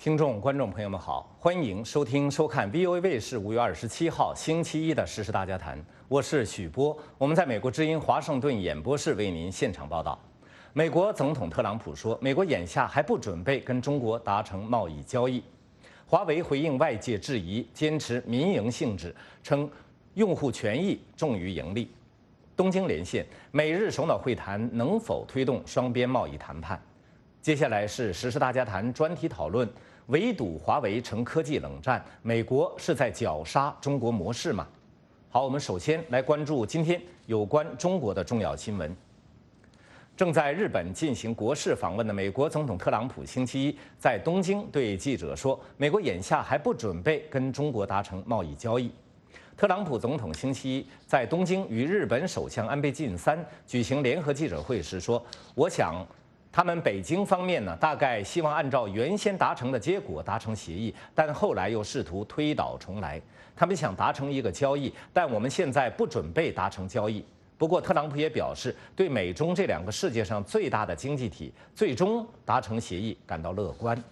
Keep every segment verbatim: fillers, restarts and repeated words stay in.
听众、观众朋友们好，欢迎收听、收看 V O A 卫视五月二十七号星期一的《时事大家谈》，我是许波，我们在美国之音华盛顿演播室为您现场报道。美国总统特朗普说，美国眼下还不准备跟中国达成贸易交易。华为回应外界质疑，坚持民营性质，称用户权益重于盈利。东京连线，美日首脑会谈能否推动双边贸易谈判？接下来是《时事大家谈》专题讨论。围堵华为成科技冷战，美国是在绞杀中国模式吗？好，我们首先来关注今天有关中国的重要新闻。正在日本进行国事访问的美国总统特朗普，星期一在东京对记者说，美国眼下还不准备跟中国达成贸易交易。特朗普总统星期一在东京与日本首相安倍晋三举行联合记者会时说：“我想。”他们北京方面呢，大概希望按照原先达成的结果达成协议，但后来又试图推倒重来。他们想达成一个交易，但我们现在不准备达成交易。不过，特朗普也表示，对美中这两个世界上最大的经济体最终达成协议感到乐观。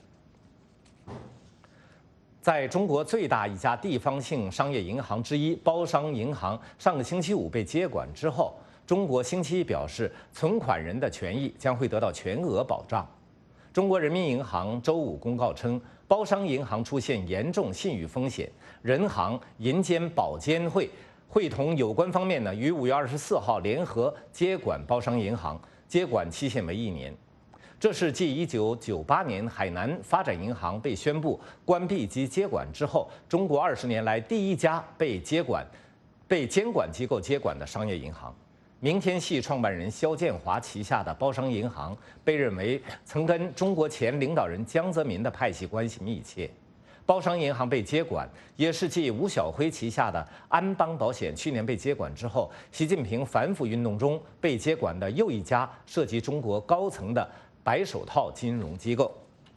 在中国最大一家地方性商业银行之一包商银行上个星期五被接管之后，中国星期一表示，存款人的权益将会得到全额保障。中国人民银行周五公告称，包商银行出现严重信誉风险，人行、银监、保监会会同有关方面呢，于五月二十四号联合接管包商银行，接管期限为一年。这是继一九九八年海南发展银行被宣布关闭及接管之后，中国二十年来第一家被接管、被监管机构接管的商业银行。明天系创办人肖建华旗下的包商银行被认为曾跟中国前领导人江泽民的派系关系密切。包商银行被接管，也是继吴晓辉旗下的安邦保险去年被接管之后，习近平反腐运动中被接管的又一家涉及中国高层的白手套金融机构。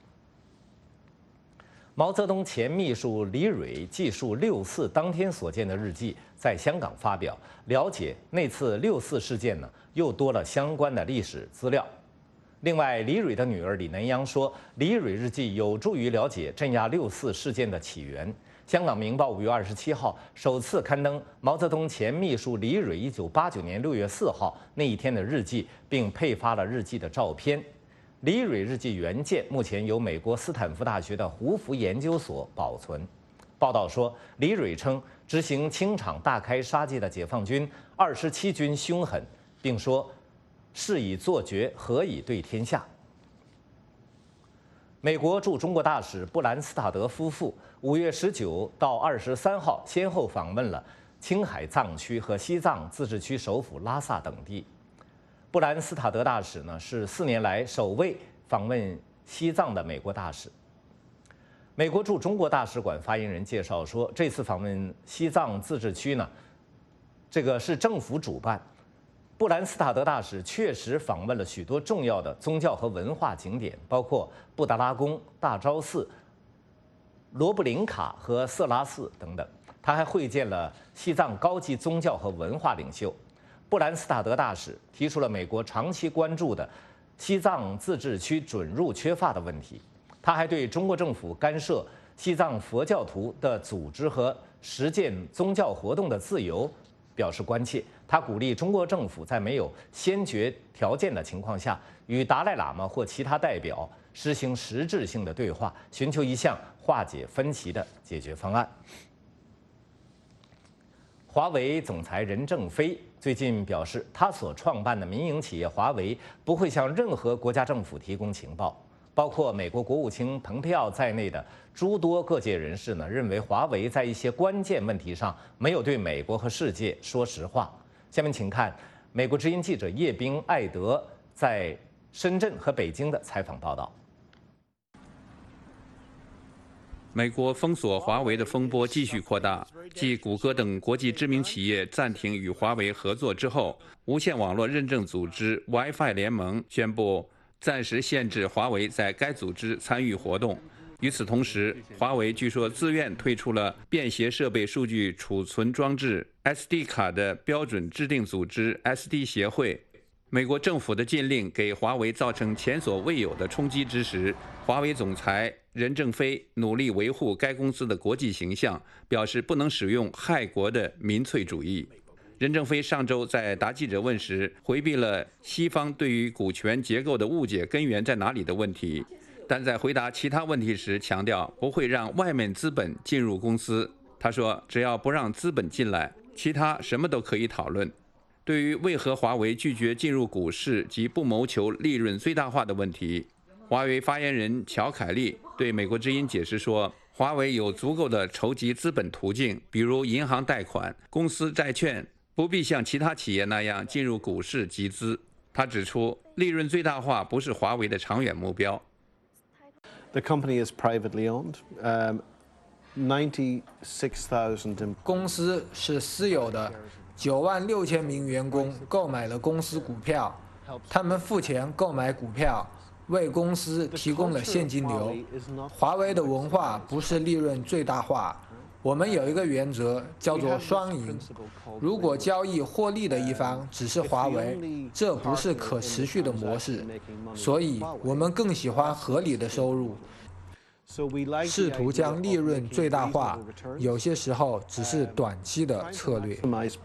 毛泽东前秘书李蕊记述六四当天所见的日记，在香港发表，了解那次六四事件呢，又多了相关的历史资料。另外，李蕊的女儿李南央说，李蕊日记有助于了解镇压六四事件的起源。香港《明报》五月二十七号首次刊登毛泽东前秘书李蕊一九八九年六月四号那一天的日记，并配发了日记的照片。李蕊日记原件目前由美国斯坦福大学的胡佛研究所保存。报道说，李蕊称执行清场大开杀戒的解放军二十七军凶狠，并说是以作绝，何以对天下。美国驻中国大使布兰斯塔德夫妇五月十九到二十三号先后访问了青海藏区和西藏自治区首府拉萨等地。布兰斯塔德大使呢是四年来首位访问西藏的美国大使。美国驻中国大使馆发言人介绍说，这次访问西藏自治区呢，这个是政府主办。布兰斯塔德大使确实访问了许多重要的宗教和文化景点，包括布达拉宫、大昭寺、罗布林卡和色拉寺等等。他还会见了西藏高级宗教和文化领袖。布兰斯塔德大使提出了美国长期关注的西藏自治区准入缺乏的问题。他还对中国政府干涉西藏佛教徒的组织和实践宗教活动的自由表示关切。他鼓励中国政府在没有先决条件的情况下，与达赖喇嘛或其他代表实行实质性的对话，寻求一项化解分歧的解决方案。华为总裁任正非最近表示，他所创办的民营企业华为不会向任何国家政府提供情报，包括美国国务卿蓬佩奥在内的诸多各界人士呢，认为华为在一些关键问题上没有对美国和世界说实话。下面请看美国之音记者叶冰艾德在深圳和北京的采访报道。 美国封锁华为的风波继续扩大。继谷歌等国际知名企业暂停与华为合作之后，无线网络认证组织 Wi-Fi 联盟宣布暂时限制华为在该组织参与活动。与此同时，华为据说自愿退出了便携设备数据储存装置 S D 卡的标准制定组织 S D 协会。 美国政府的禁令给华为造成前所未有的冲击之时，华为总裁任正非努力维护该公司的国际形象，表示不能使用害国的民粹主义。任正非上周在答记者问时，回避了西方对于股权结构的误解根源在哪里的问题，但在回答其他问题时强调不会让外面资本进入公司。他说，只要不让资本进来，其他什么都可以讨论。对于为何华为拒绝进入股市及不谋求利润最大化的问题，华为发言人乔凯利对美国之音解释说，华为有足够的筹集资本途径，比如银行贷款、公司债券，不必像其他企业那样进入股市集资。他指出，利润最大化不是华为的长远目标。 The company is privately owned. Um, ninety-six thousand. 公司是私有的，九万六千名员工购买了公司股票，他们付钱购买股票，为公司提供了现金流。华为的文化不是利润最大化，我们有一个原则叫做双赢。如果交易获利的一方只是华为，这不是可持续的模式，所以我们更喜欢合理的收入。试图将利润最大化，有些时候只是短期的策略。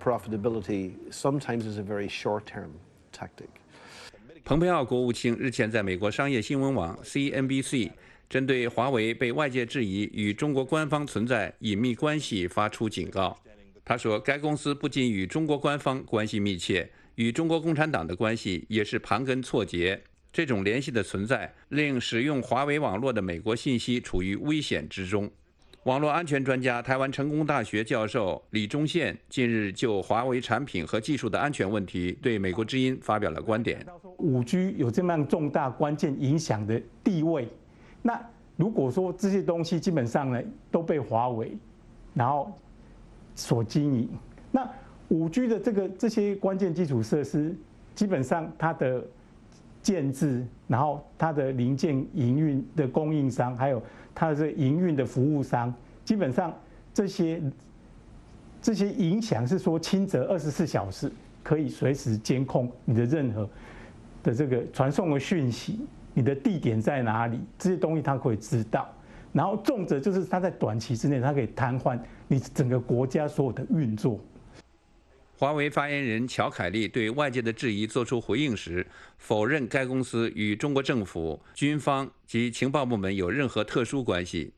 蓬佩奥国务卿日前在美国商业新闻网 C N B C 针对华为被外界质疑与中国官方存在隐秘关系发出警告。他说，该公司不仅与中国官方关系密切，与中国共产党的关系也是盘根错节。这种联系的存在令使用华为网络的美国信息处于危险之中。网络安全专家、台湾成功大学教授李忠宪近日就华为产品和技术的安全问题对美国之音发表了观点。 五 G 有这么样重大关键影响的地位，那如果说这些东西基本上呢都被华为然后所经营，那五 G 的这个这些关键基础设施，基本上它的建制，然后它的零件营运的供应商，还有它的这营运的服务商，基本上这些这些影响是说轻则二十四小时可以随时监控你的任何的这个传送的讯息，你的地点在哪里，这些东西它可以知道。然后重则就是它在短期之内，它可以瘫痪你整个国家所有的运作。 华为发言人乔凯利对外界的质疑作出回应时，否认该公司与中国政府、军方及情报部门有任何特殊关系。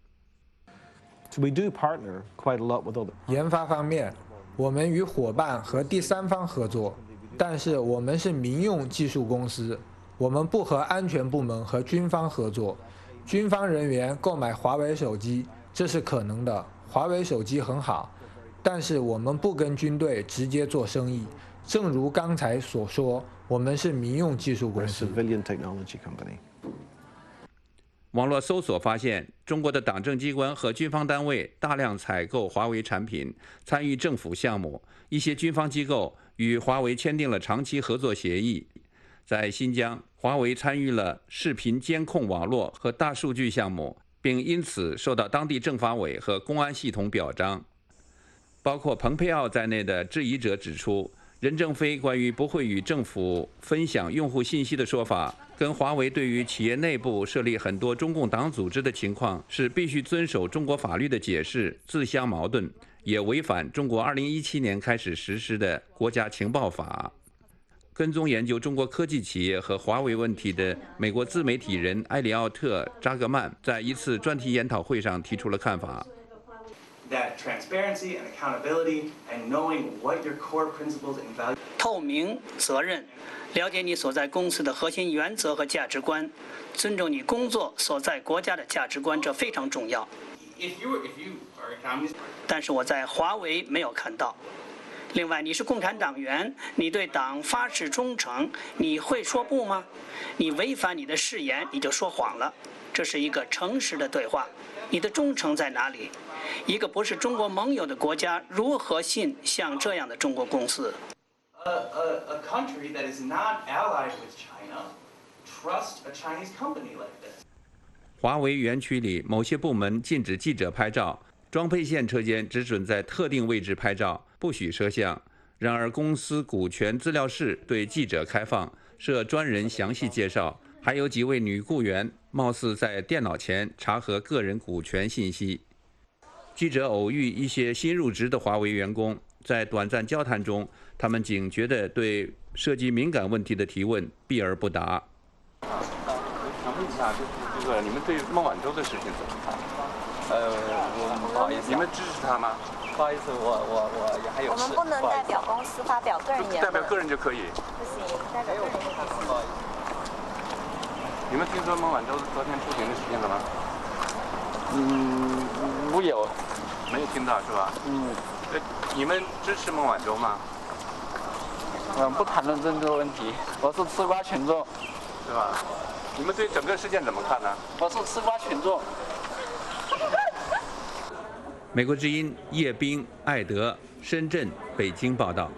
研发方面，我们与伙伴和第三方合作，但是我们是民用技术公司，我们不和安全部门和军方合作。军方人员购买华为手机，这是可能的，华为手机很好。但是我们不跟军队直接做生意，正如刚才所说，我们是民用技术公司。 网络搜索发现，中国的党政机关和军方单位大量采购华为产品，参与政府项目。一些军方机构与华为签订了长期合作协议。在新疆，华为参与了视频监控网络和大数据项目，并因此受到当地政法委和公安系统表彰。包括蓬佩奥在内的质疑者指出，任正非关于不会与政府分享用户信息的说法，跟华为对于企业内部设立很多中共党组织的情况是必须遵守中国法律的解释自相矛盾，也违反中国二零一七年开始实施的国家情报法。跟踪研究中国科技企业和华为问题的美国自媒体人埃里奥特·扎格曼在一次专题研讨会上提出了看法。 That transparency and accountability and knowing what your core principles and values. 透明、责任，了解你所在公司的核心原则和价值观，尊重你工作所在国家的价值观，这非常重要。 If you if you are a communist. 但是我在华为没有看到。另外，你是共产党员，你对党发誓忠诚，你会说不吗？你违反你的誓言，你就说谎了。这是一个诚实的对话。你的忠诚在哪里？一个不是中国盟友的国家如何信像这样的中国公司 a, a, a country that is not allied with China trust a Chinese company like this. 华为园区里某些部门禁止记者拍照，装配线车间只准在特定位置拍照，不许摄像。 然而，公司股权资料室对记者开放，设专人详细介绍，还有几位女雇员貌似在电脑前查核个人股权信息。记者偶遇一些新入职的华为员工，在短暂交谈中，他们警觉地对涉及敏感问题的提问避而不答。 想问一下，就是这个你们对孟晚舟的事情怎么看？ 呃，我不好意思、啊， 你们支持他吗？ 不好意思，我我我也还有事。 我们不能代表公司发表个人言论。 代表个人就可以？ 不行，代表个人就不行。不好意思。 你们听说孟晚舟昨天出庭的事情了吗？ 嗯，没有， 没有听到是吧？ 嗯。 呃，你们支持孟晚舟吗？ 嗯，不谈论政治问题，我是吃瓜群众， 是吧？你们对整个事件怎么看呢？ 我是吃瓜群众。 美国之音叶冰、艾德、深圳、北京报道。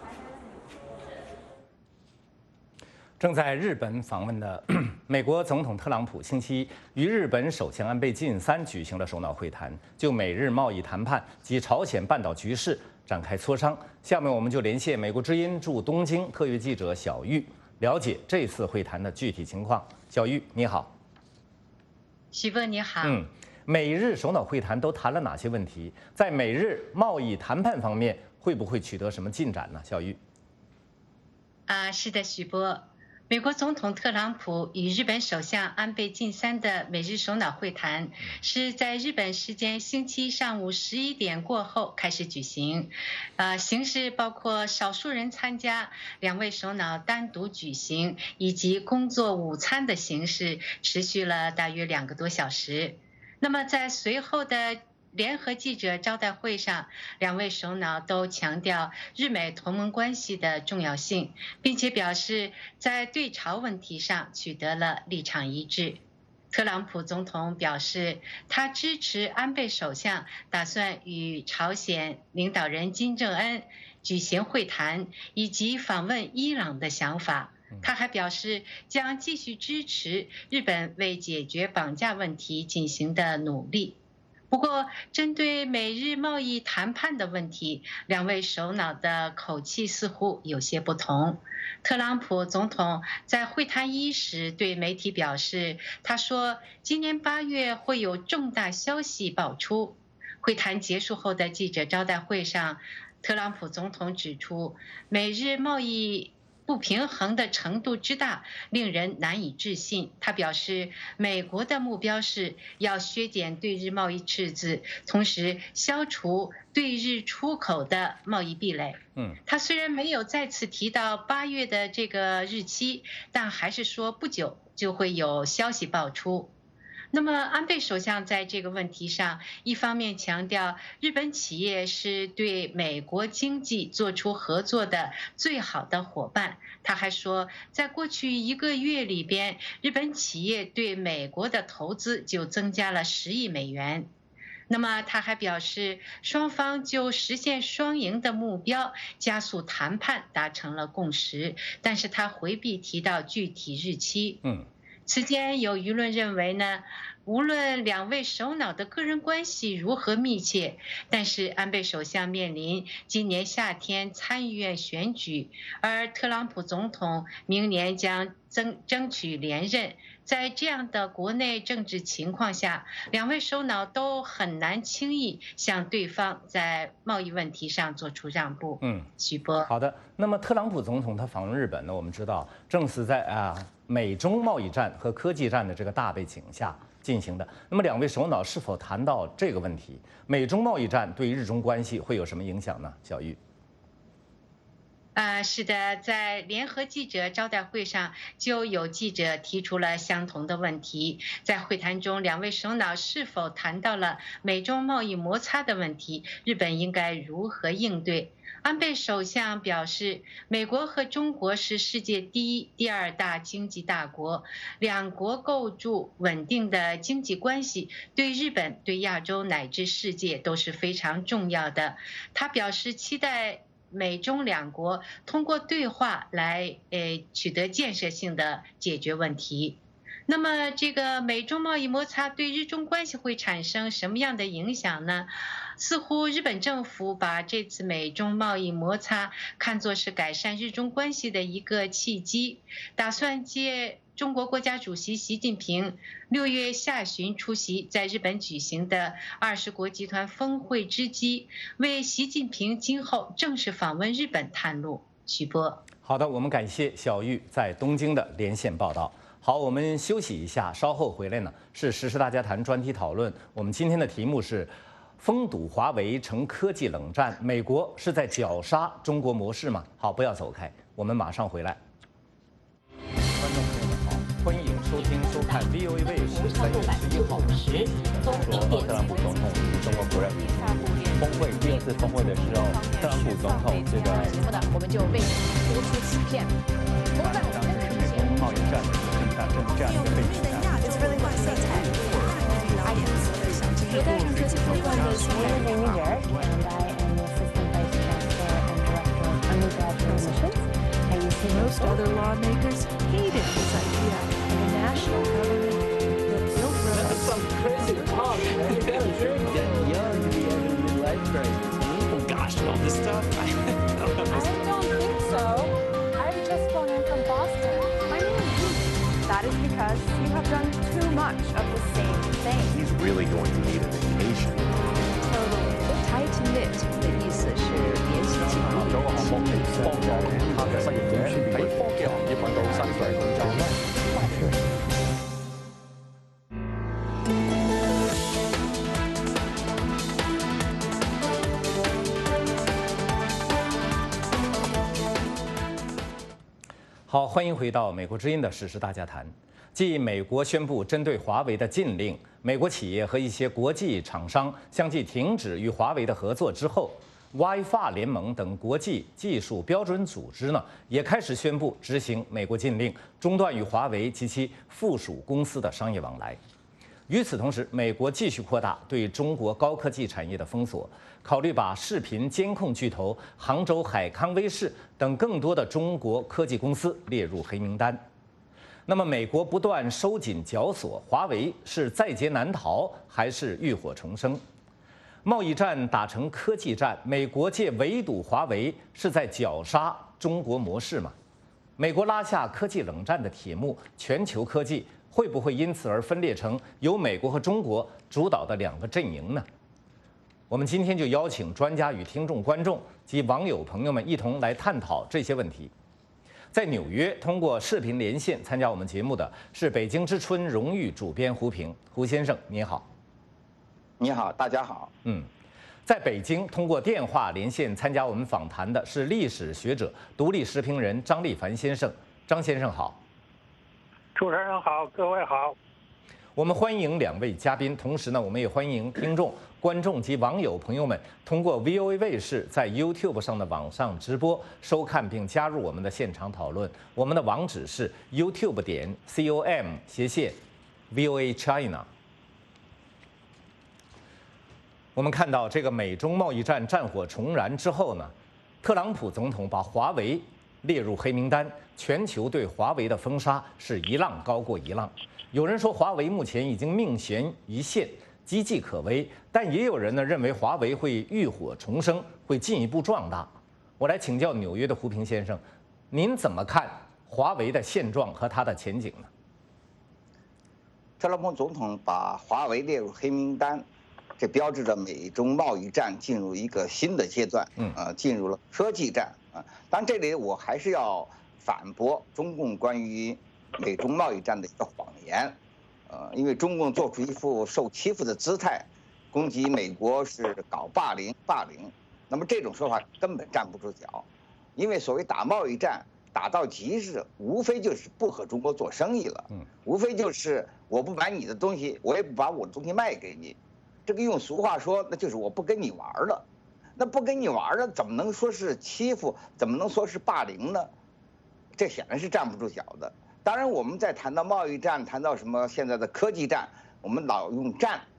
正在日本访问的美国总统特朗普星期一与日本首相安倍晋三举行了首脑会谈，就美日贸易谈判及朝鲜半岛局势展开磋商。下面我们就连线美国之音驻东京特约记者小玉，了解这次会谈的具体情况。小玉，你好。 许波，你好。 嗯。美日首脑会谈都谈了哪些问题？在美日贸易谈判方面，会不会取得什么进展呢？小玉。 啊，是的，许波。美国总统特朗普与日本首相安倍晋三的美日首脑会谈是在日本时间星期一上午十一点过后开始举行，呃，形式包括少数人参加、两位首脑单独举行以及工作午餐的形式，持续了大约两个多小时。那么在随后的联合记者招待会上，两位首脑都强调日美同盟关系的重要性，并且表示在对朝问题上取得了立场一致。特朗普总统表示，他支持安倍首相打算与朝鲜领导人金正恩举行会谈，以及访问伊朗的想法。他还表示将继续支持日本为解决绑架问题进行的努力。不过，针对美日贸易谈判的问题，两位首脑的口气似乎有些不同。特朗普总统在会谈伊始对媒体表示，他说今年八月会有重大消息爆出。会谈结束后的记者招待会上，特朗普总统指出，美日贸易不平衡的程度之大，令人难以置信。他表示，美国的目标是要削减对日贸易赤字，同时消除对日出口的贸易壁垒。嗯，他虽然没有再次提到八月的这个日期，但还是说不久就会有消息爆出。那么，安倍首相在这个问题上，一方面强调日本企业是对美国经济做出合作的最好的伙伴，他还说，在过去一个月里边，日本企业对美国的投资就增加了十亿美元。那么他还表示，双方就实现双赢的目标加速谈判达成了共识，但是他回避提到具体日期。嗯。此间有舆论认为呢，无论两位首脑的个人关系如何密切，但是安倍首相面临今年夏天参议院选举，而特朗普总统明年将争争取连任，在这样的国内政治情况下，两位首脑都很难轻易向对方在贸易问题上做出让步。嗯，许波。 好的，那么特朗普总统他访问日本呢，我们知道正是在啊美中贸易战和科技战的这个大背景下进行的。那么两位首脑是否谈到这个问题？美中贸易战对日中关系会有什么影响呢？小玉。 啊，是的，在联合记者招待会上，就有记者提出了相同的问题。在会谈中，两位首脑是否谈到了美中贸易摩擦的问题？日本应该如何应对？安倍首相表示，美国和中国是世界第一、第二大经济大国，两国构筑稳定的经济关系，对日本、对亚洲乃至世界都是非常重要的。他表示期待美中两国通过对话来呃取得建设性的解决问题。 那么，这个美中贸易摩擦对日中关系会产生什么样的影响呢？似乎日本政府把这次美中贸易摩擦看作是改善日中关系的一个契机，打算借中国国家主席习近平六月下旬出席在日本举行的二十国集团峰会之机，为习近平今后正式访问日本探路。徐波， 好的，我们感谢小玉在东京的连线报道。好，我们休息一下，稍后回来呢是时事大家谈专题讨论。我们今天的题目是封堵华为成科技冷战，美国是在绞杀中国模式吗？好，不要走开，我们马上回来。观众朋友们好，欢迎收听收看 V O A 卫视三月十一号。 说特朗普总统与中国国人峰会第二次峰会的时候，特朗普总统这个节目呢，我们就为您播出此片。 当时是美国贸易战的正大正这样一个背景下。 Hey there, I'm Josie Copeland, the Senior Amy Jarrett, and I am the Assistant Vice Chancellor and Director of Undergraduate Admissions at U C. Most other lawmakers hated this idea of a national government that built roads. That's some crazy talk, man. You gotta drink. Getting young to be having a midlife crisis. Oh gosh, all this stuff. I don't know. I don't think so. I've just flown in from Boston. My name is Ruth. That is because you have done too much of the same thing. He's really going to need a vacation. Totally. Tight knit 的意思是联系紧密。 中國項目其實幫助他嘅失業者喺科技行業揾到新嘅工作。 好，欢迎回到美国之音的时事大家谈。继美国宣布针对华为的禁令，美国企业和一些国际厂商相继停止与华为的合作之后 ，WiFi 联盟等国际技术标准组织呢，也开始宣布执行美国禁令，中断与华为及其附属公司的商业往来。与此同时，美国继续扩大对中国高科技产业的封锁，考虑把视频监控巨头杭州海康威视等更多的中国科技公司列入黑名单。那么，美国不断收紧绞索，华为是在劫难逃，还是浴火重生？贸易战打成科技战，美国借围堵华为是在绞杀中国模式吗？美国拉下科技冷战的铁幕，全球科技会不会因此而分裂成由美国和中国主导的两个阵营呢？我们今天就邀请专家与听众、观众及网友朋友们一同来探讨这些问题。在纽约通过视频连线参加我们节目的是北京之春荣誉主编胡平，胡先生你好。 你好，大家好。 嗯，在北京通过电话连线参加我们访谈的是历史学者、独立时评人张立凡先生，张先生好。 主持人好，各位好。 我们欢迎两位嘉宾，同时呢，我们也欢迎听众、观众及网友朋友们通过 V O A 卫视在 YouTube 上的网上直播收看并加入我们的现场讨论。我们的网址是 YouTube 点 com 斜线 V O A China。我们看到这个美中贸易战战火重燃之后呢，特朗普总统把华为列入黑名单，全球对华为的封杀是一浪高过一浪。有人说华为目前已经命悬一线，岌岌可危，但也有人呢认为华为会浴火重生，会进一步壮大。我来请教纽约的胡平先生，您怎么看华为的现状和它的前景呢？ 特朗普总统把华为列入黑名单，这标志着美中贸易战进入一个新的阶段，嗯，呃，进入了科技战啊。当然，这里我还是要反驳中共关于美中贸易战的一个谎言，呃，因为中共做出一副受欺负的姿态，攻击美国是搞霸凌，霸凌，那么这种说法根本站不住脚，因为所谓打贸易战打到极致，无非就是不和中国做生意了，嗯，无非就是我不买你的东西，我也不把我的东西卖给你，这个用俗话说，那就是我不跟你玩了，那不跟你玩了，怎么能说是欺负？怎么能说是霸凌呢？这显然是站不住脚的。当然，我们在谈到贸易战，谈到什么现在的科技战，我们老用战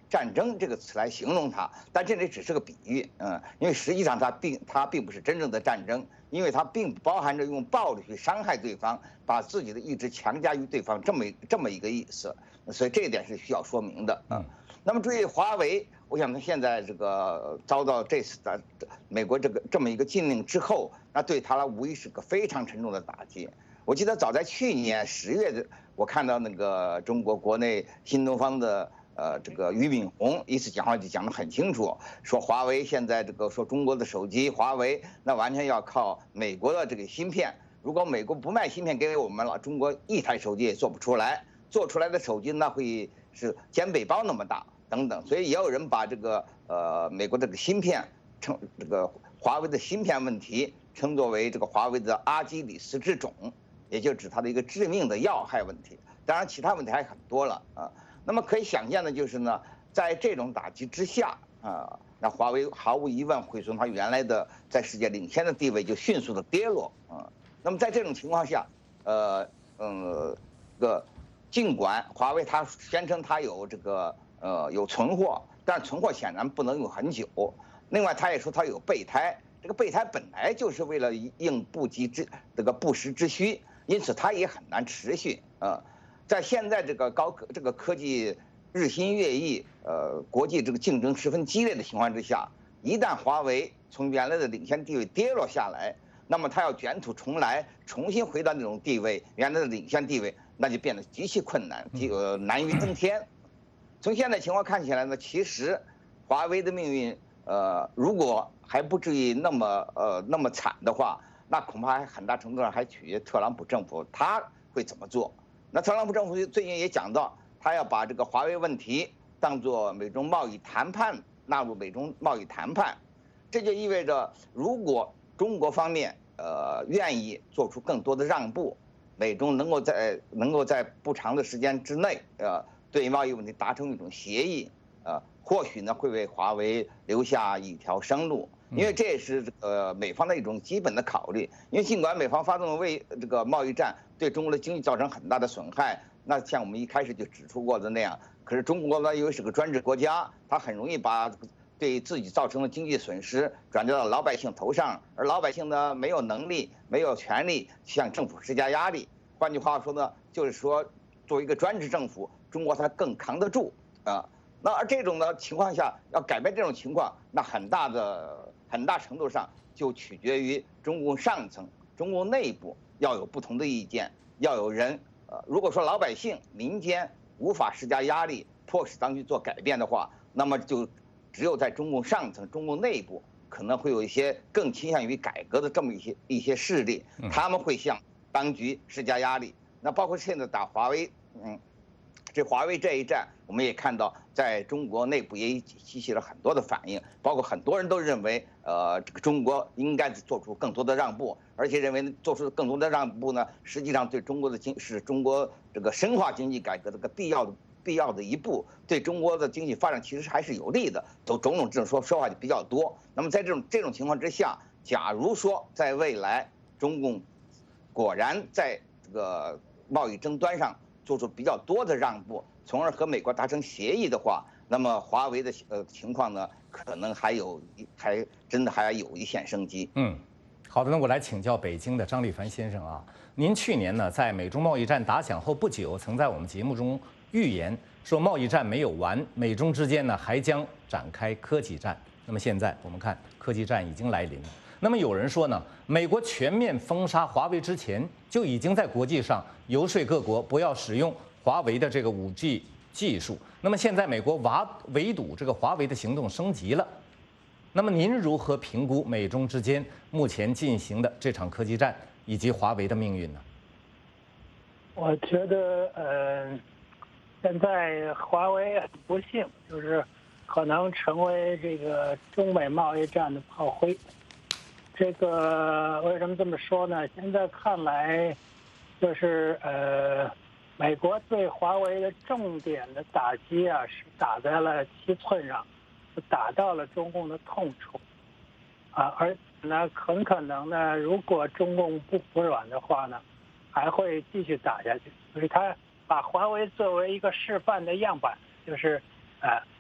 战争这个词来形容它，但这里只是个比喻，嗯，因为实际上它并它并不是真正的战争，因为它并不包含着用暴力去伤害对方，把自己的意志强加于对方这么这么一个意思，所以这一点是需要说明的，嗯。那么至于华为，我想它现在这个遭到这次的美国这个这么一个禁令之后，那对它无疑是个非常沉重的打击。我记得早在去年十月的，我看到那个中国国内新东方的。呃，这个俞敏洪一次讲话就讲得很清楚，说华为现在这个说中国的手机，华为那完全要靠美国的这个芯片。如果美国不卖芯片给我们了，中国一台手机也做不出来，做出来的手机那会是肩背包那么大等等。所以也有人把这个呃美国这个芯片称这个华为的芯片问题称作为这个华为的阿基里斯之踵，也就指它的一个致命的要害问题。当然，其他问题还很多了啊。那么可以想象的就是呢，在这种打击之下啊，那华为毫无疑问会从它原来的在世界领先的地位就迅速的跌落啊。那么在这种情况下，呃嗯，这个尽管华为它宣称它有这个呃有存货，但是存货显然不能用很久。另外，它也说它有备胎，这个备胎本来就是为了应不急之这个不时之需，因此它也很难持续啊。在现在这个高科这个科技日新月异，呃，国际这个竞争十分激烈的情况之下，一旦华为从原来的领先地位跌落下来，那么它要卷土重来，重新回到那种地位，原来的领先地位，那就变得极其困难，这个难于登天。从现在情况看起来呢，其实华为的命运，呃，如果还不至于那么呃那么惨的话，那恐怕还很大程度上还取决特朗普政府他会怎么做。那特朗普政府最近也讲到，他要把这个华为问题当作美中贸易谈判纳入美中贸易谈判，这就意味着，如果中国方面呃愿意做出更多的让步，美中能够在能够在不长的时间之内，呃，对贸易问题达成一种协议，呃，或许呢会为华为留下一条生路。因为这也是呃美方的一种基本的考虑，因为尽管美方发动为这个贸易战对中国的经济造成很大的损害，那像我们一开始就指出过的那样，可是中国呢因为是个专制国家，它很容易把对自己造成的经济损失转嫁到老百姓头上，而老百姓呢没有能力、没有权利向政府施加压力。换句话说呢，就是说作为一个专制政府，中国它更扛得住啊。那而这种呢情况下，要改变这种情况，那很大的。很大程度上就取决于中共上层、中共内部要有不同的意见，要有人。呃，如果说老百姓、民间无法施加压力，迫使当局做改变的话，那么就只有在中共上层、中共内部可能会有一些更倾向于改革的这么一些一些势力，他们会向当局施加压力。那包括现在打华为，嗯。这华为这一战，我们也看到，在中国内部也激起了很多的反应，包括很多人都认为，呃，这个中国应该做出更多的让步，而且认为做出更多的让步呢，实际上对中国的经是中国这个深化经济改革这个必要的必要的一步，对中国的经济发展其实还是有利的。都种种这种说说话就比较多。那么在这种这种情况之下，假如说在未来中共果然在这个贸易争端上做出比较多的让步，从而和美国达成协议的话，那么华为的呃情况呢，可能还有还真的还有一线生机。 嗯，好的，那我来请教北京的张立凡先生啊，您去年呢在美中贸易战打响后不久，曾在我们节目中预言说贸易战没有完，美中之间呢还将展开科技战。那么现在我们看科技战已经来临了。那么有人说呢，美国全面封杀华为之前，就已经在国际上游说各国不要使用华为的这个 五 G 技术。那么现在美国围围堵这个华为的行动升级了。那么您如何评估美中之间目前进行的这场科技战以及华为的命运呢？ 我觉得，呃，现在华为很不幸，就是可能成为这个中美贸易战的炮灰。这个为什么这么说呢？现在看来，就是呃，美国对华为的重点的打击啊，是打在了七寸上，打到了中共的痛处，啊，而呢，很可能呢，如果中共不服软的话呢，还会继续打下去。所以他把华为作为一个示范的样板，就是呃，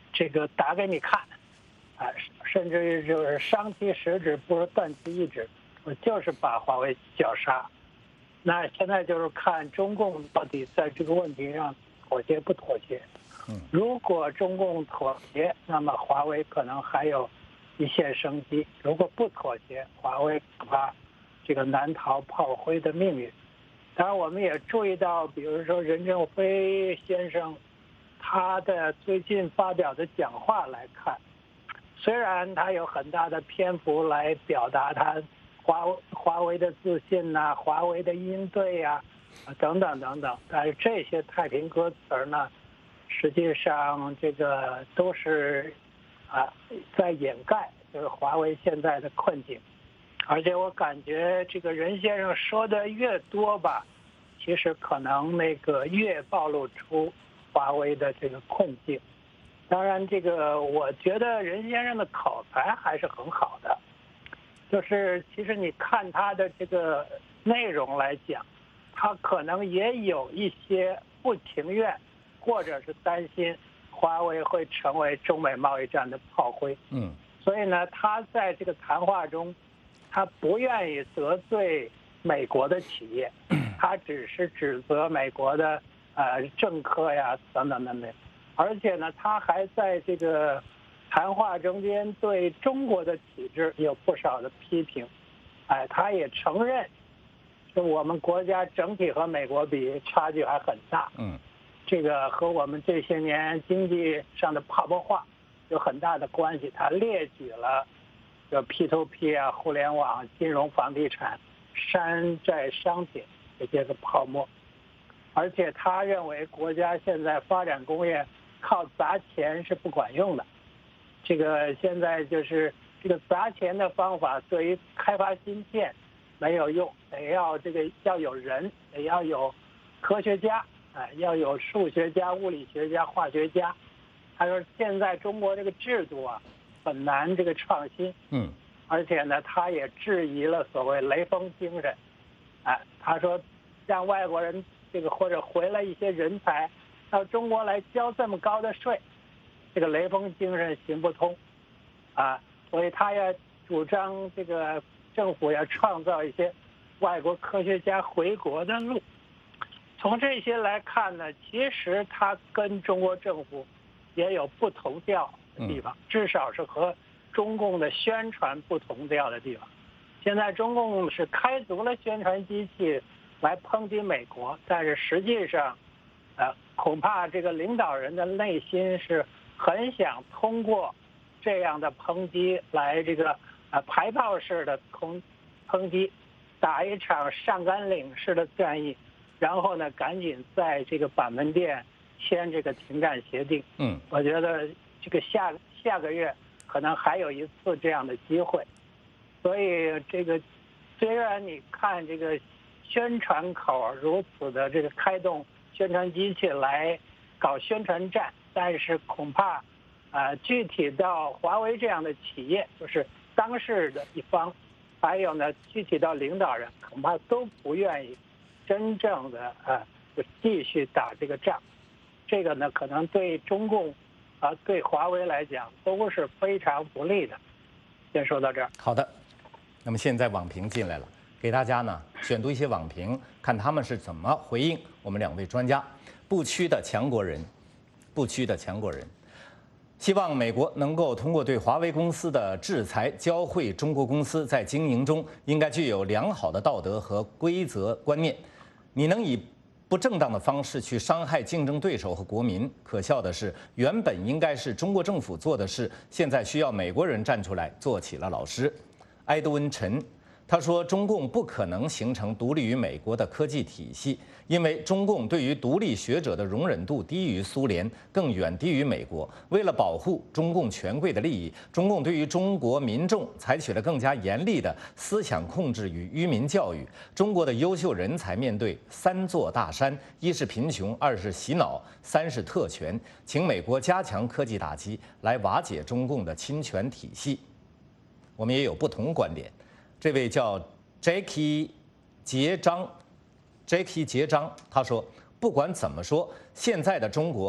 这个打给你看，啊，甚至于就是伤其十指不如断其一指，我就是把华为绞杀。那现在就是看中共到底在这个问题上妥协不妥协。如果中共妥协，那么华为可能还有一线生机；如果不妥协，华为恐怕这个难逃炮灰的命运。当然，我们也注意到，比如说任正非先生他的最近发表的讲话来看，虽然他有很大的篇幅来表达他华华为的自信呐、啊、华为的应对呀、啊、等等等等，但是这些太平歌词呢，实际上这个都是啊在掩盖就是华为现在的困境。而且我感觉这个任先生说的越多吧，其实可能那个越暴露出华为的这个困境。当然，这个我觉得任先生的口才还是很好的，就是其实你看他的这个内容来讲，他可能也有一些不情愿，或者是担心华为会成为中美贸易战的炮灰。 嗯， 所以呢，他在这个谈话中，他不愿意得罪美国的企业，他只是指责美国的呃政客呀等等等等，而且呢，他还在这个谈话中间对中国的体制有不少的批评，哎，他也承认，就我们国家整体和美国比差距还很大， 嗯， 这个和我们这些年经济上的泡沫化有很大的关系。他列举了就 P to P 啊、互联网、金融、房地产、山寨商品这些个泡沫，而且他认为国家现在发展工业靠砸钱是不管用的。这个现在就是这个砸钱的方法对于开发芯片没有用，得要这个要有人，得要有科学家，哎，要有数学家、物理学家、化学家。他说现在中国这个制度啊很难这个创新， 嗯， 而且呢，他也质疑了所谓雷锋精神，哎，他说让外国人这个或者回来一些人才到中国来交这么高的税，这个雷锋精神行不通，啊，所以他要主张这个政府要创造一些外国科学家回国的路。从这些来看呢，其实他跟中国政府也有不同调的地方，至少是和中共的宣传不同调的地方。现在中共是开足了宣传机器来抨击美国，但是实际上，呃，恐怕这个领导人的内心是很想通过这样的抨击来这个呃排炮式的攻抨击，打一场上甘岭式的战役，然后呢，赶紧在这个板门店签这个停战协定。 嗯， 我觉得这个下下个月可能还有一次这样的机会，所以这个虽然你看这个宣传口如此的这个开动宣传机器来搞宣传战，但是恐怕啊、呃，具体到华为这样的企业，就是当事的一方，还有呢，具体到领导人，恐怕都不愿意真正的呃就继续打这个仗。这个呢，可能对中共啊、呃，对华为来讲都是非常不利的。先说到这儿。 好的，那么现在网评进来了，给大家呢选读一些网评，看他们是怎么回应我们两位专家。不屈的强国人，不屈的强国人，希望美国能够通过对华为公司的制裁，教会中国公司在经营中应该具有良好的道德和规则观念。你能以不正当的方式去伤害竞争对手和国民，可笑的是，原本应该是中国政府做的事，现在需要美国人站出来做起了老师。埃德温·陈他说，中共不可能形成独立于美国的科技体系，因为中共对于独立学者的容忍度低于苏联，更远低于美国。为了保护中共权贵的利益，中共对于中国民众采取了更加严厉的思想控制与愚民教育。中国的优秀人才面对三座大山：一是贫穷，二是洗脑，三是特权。请美国加强科技打击，来瓦解中共的侵权体系。我们也有不同观点。这位叫 Jackie 结章 ，Jackie 结章，他说，不管怎么说，现在的中国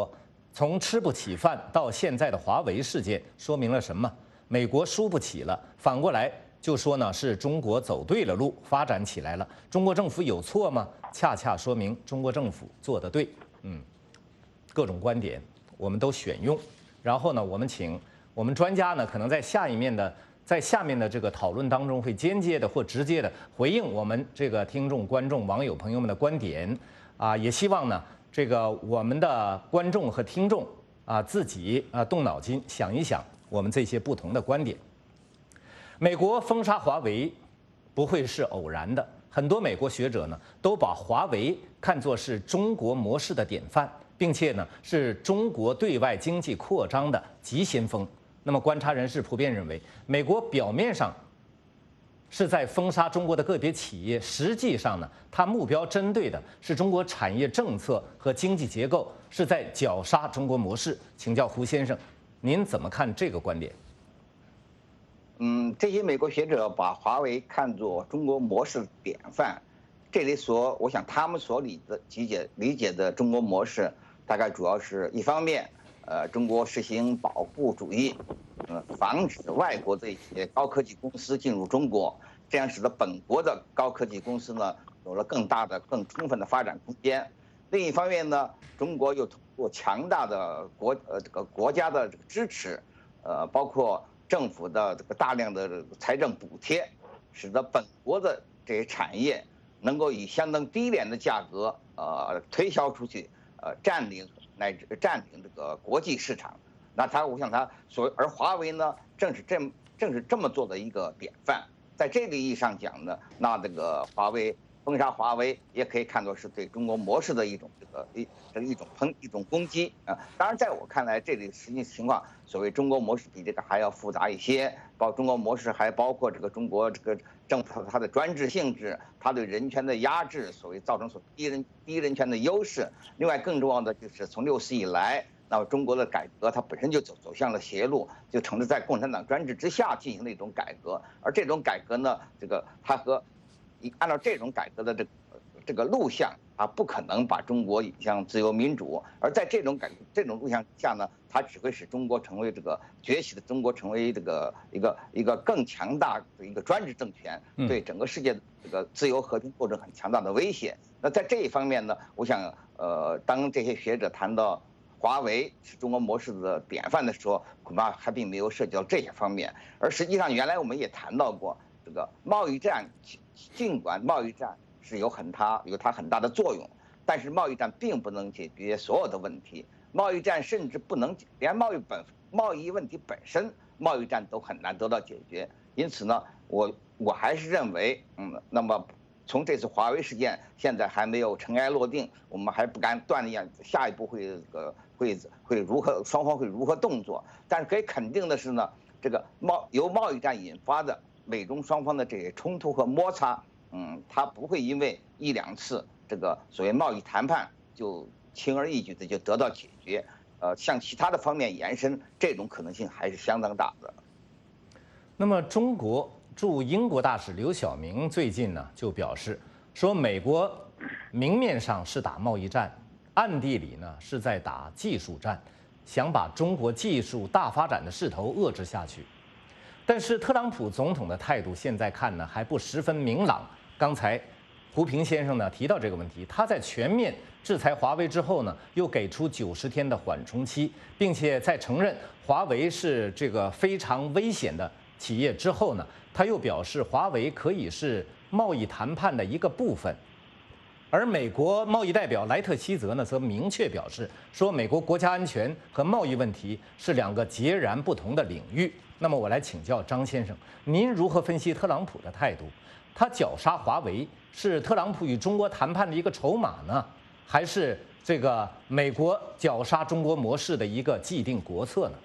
从吃不起饭到现在的华为事件，说明了什么？美国输不起了，反过来就说呢是中国走对了路，发展起来了。中国政府有错吗？恰恰说明中国政府做得对。嗯，各种观点我们都选用，然后呢，我们请我们专家呢，可能在下一面的。在下面的这个讨论当中，会间接的或直接的回应我们这个听众、观众、网友朋友们的观点，啊，也希望呢，这个我们的观众和听众啊自己啊动脑筋想一想我们这些不同的观点。美国封杀华为不会是偶然的，很多美国学者呢都把华为看作是中国模式的典范，并且呢是中国对外经济扩张的急先锋。那么，观察人士普遍认为，美国表面上是在封杀中国的个别企业，实际上呢，它目标针对的是中国产业政策和经济结构，是在绞杀中国模式。请教胡先生，您怎么看这个观点？ 嗯，这些美国学者把华为看作中国模式典范，这里所我想他们所理的理解理解的中国模式，大概主要是一方面。呃，中国实行保护主义，呃，防止外国的一些高科技公司进入中国，这样使得本国的高科技公司呢有了更大的、更充分的发展空间。另一方面呢，中国又通过强大的国呃这个国家的这个支持，呃，包括政府的这个大量的财政补贴，使得本国的这些产业能够以相当低廉的价格呃推销出去，呃，占领。乃至占领这个国际市场，那他我想他所而华为呢，正是这正是这么做的一个典范。在这个意义上讲呢，那这个华为封杀华为，也可以看作是对中国模式的一种这个一这一种抨一种攻击啊。当然，在我看来，这里实际情况，所谓中国模式比这个还要复杂一些，包中国模式还包括这个中国这个政府它的专制性质，它对人权的压制，所谓造成所低人低人权的优势。另外，更重要的就是从六四以来，那么中国的改革它本身就走走向了邪路，就成了在共产党专制之下进行的一种改革。而这种改革呢，这个它和按照这种改革的这个这个路向啊，不可能把中国引向自由民主。而在这种改这种路向下呢，它只会使中国成为这个崛起的中国成为这个一个一个更强大的一个专制政权，对整个世界的这个自由和平构成很强大的威胁。那在这一方面呢，我想呃，当这些学者谈到华为是中国模式的典范的时候，恐怕还并没有涉及到这些方面。而实际上，原来我们也谈到过，这个贸易战，尽管贸易战是有很大有它很大的作用，但是贸易战并不能解决所有的问题。贸易战甚至不能连贸易本贸易问题本身，贸易战都很难得到解决。因此呢，我我还是认为，嗯，那么。从这次华为事件现在还没有尘埃落定，我们还不敢断定下一步会这个会会如何双方会如何动作。但是可以肯定的是呢，这个贸由贸易战引发的美中双方的这些冲突和摩擦，嗯，它不会因为一两次这个所谓贸易谈判就轻而易举的就得到解决。呃，向其他的方面延伸，这种可能性还是相当大的。 那么中国。驻英国大使刘晓明最近呢就表示说，美国明面上是打贸易战，暗地里呢是在打技术战，想把中国技术大发展的势头遏制下去。但是特朗普总统的态度现在看呢还不十分明朗。刚才胡平先生呢提到这个问题，他在全面制裁华为之后呢，又给出九十天的缓冲期，并且在承认华为是这个非常危险的企业之后呢，他又表示华为可以是贸易谈判的一个部分。而美国贸易代表莱特希泽呢，则明确表示说，美国国家安全和贸易问题是两个截然不同的领域。那么我来请教张先生，您如何分析特朗普的态度？他绞杀华为是特朗普与中国谈判的一个筹码呢，还是这个美国绞杀中国模式的一个既定国策呢？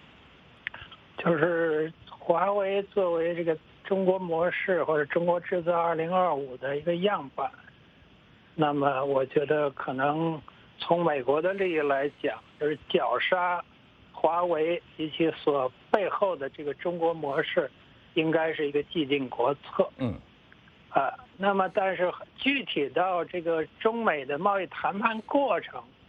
就是华为作为这个中国模式或者中国制造二零二五的一个样板，那么我觉得可能从美国的利益来讲，就是绞杀华为及其所背后的这个中国模式，应该是一个既定国策。 嗯， 啊，那么但是具体到这个中美的贸易谈判过程，